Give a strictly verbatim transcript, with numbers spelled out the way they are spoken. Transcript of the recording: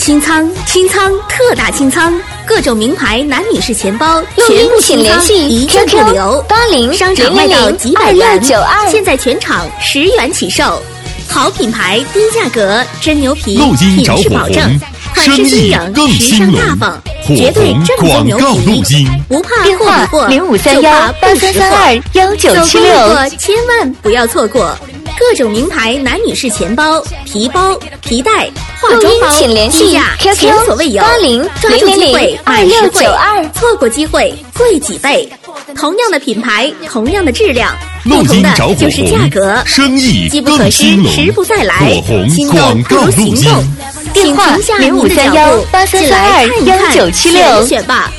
清仓，清仓，特大清仓！各种名牌男女士钱包全部请联系一件不留。 八零商场卖到几百元， 二六九二， 现在全场十元起售。好品牌，低价格，真牛皮，品质保证，款式新颖，时尚大方，绝对正宗牛皮，不怕电话零五三幺八三三二幺九七六， 走过千万不要错过。各种名牌男女士钱包、皮包、皮带、化妆包， 请联系 Q Q 前所未有， 八零抓住机会二六九二， 错过机会贵几倍。同样的品牌，同样的质量， 陆金找火红， 就是价格， 生意机不可失，时不再来， 火红心动不如行动。 电话零五三幺八三三二幺九七六， 选吧。